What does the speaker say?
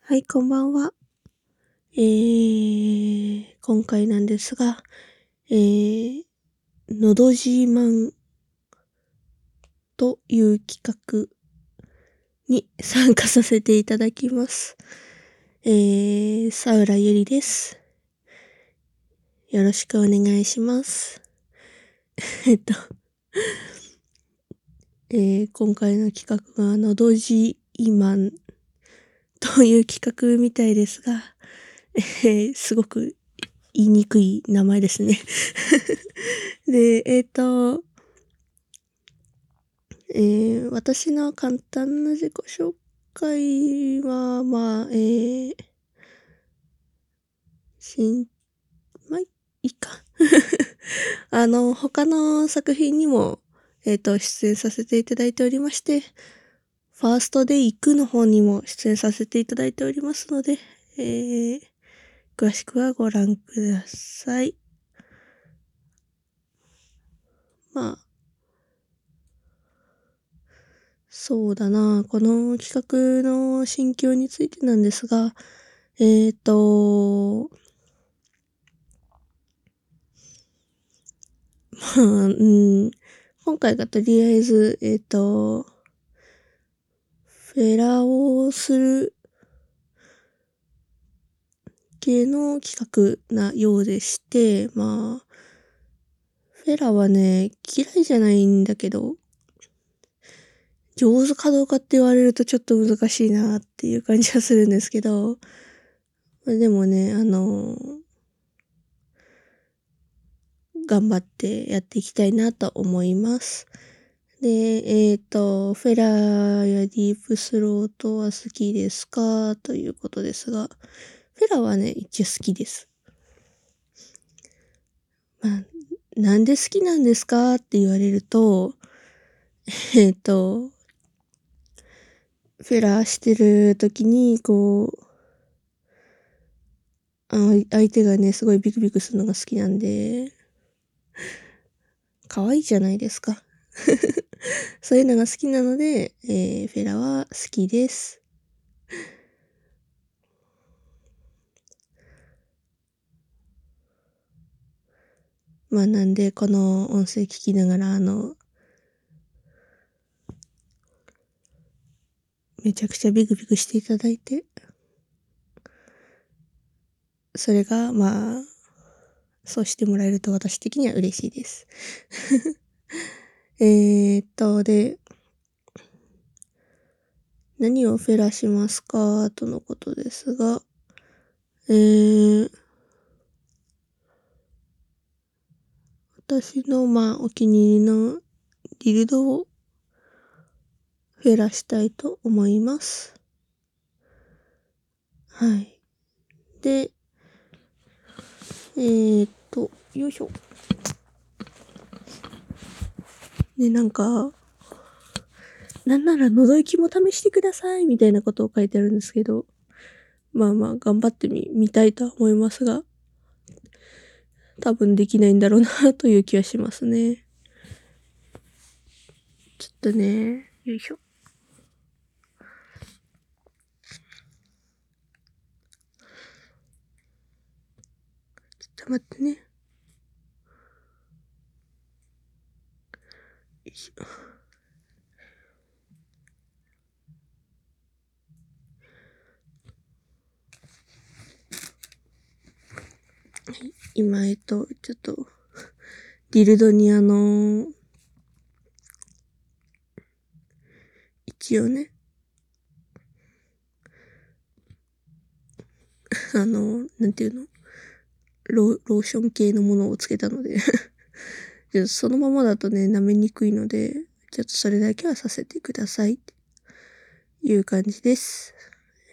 はい、こんばんは。今回なんですが、のど自慢という企画に参加させていただきます。佐浦ゆりです。よろしくお願いします。えっと、今回の企画がのど自慢という企画みたいですが、すごく言いにくい名前ですね。で、私の簡単な自己紹介は、まあ、いいか。他の作品にも、出演させていただいておりまして、ファーストで行くの方にも出演させていただいておりますので、詳しくはご覧ください。まあ、そうだな。この企画の心境についてなんですが、えっと、今回がとりあえず、フェラをする系の企画なようでして、フェラはね、嫌いじゃないんだけど、上手かどうかって言われるとちょっと難しいなっていう感じはするんですけど、でもね、頑張ってやっていきたいなと思います。で、フェラやディープスロートは好きですかということですが、フェラはね、一応好きです。なんで好きなんですかって言われると、えっと、フェラしてる時に、相手がね、すごいビクビクするのが好きなんで、可愛いじゃないですか。そういうのが好きなので、フェラは好きです。なんで、この音声聞きながら、めちゃくちゃビクビクしていただいて、それが、そうしてもらえると私的には嬉しいです。で、何をフェラしますかとのことですが、私の、お気に入りのディルドをフェラしたいと思います。はい。で、よいしょ。ね、なんなら覗きも試してくださいみたいなことを書いてあるんですけど、頑張ってみたいとは思いますが、多分できないんだろうなという気はしますね。ちょっとね、よいしょ。ちょっと待ってね。よいしょ。今、ちょっと、ディルドに一応ね、なんていうのローション系のものをつけたのでそのままだとね、舐めにくいので、ちょっとそれだけはさせてくださいっていう感じです。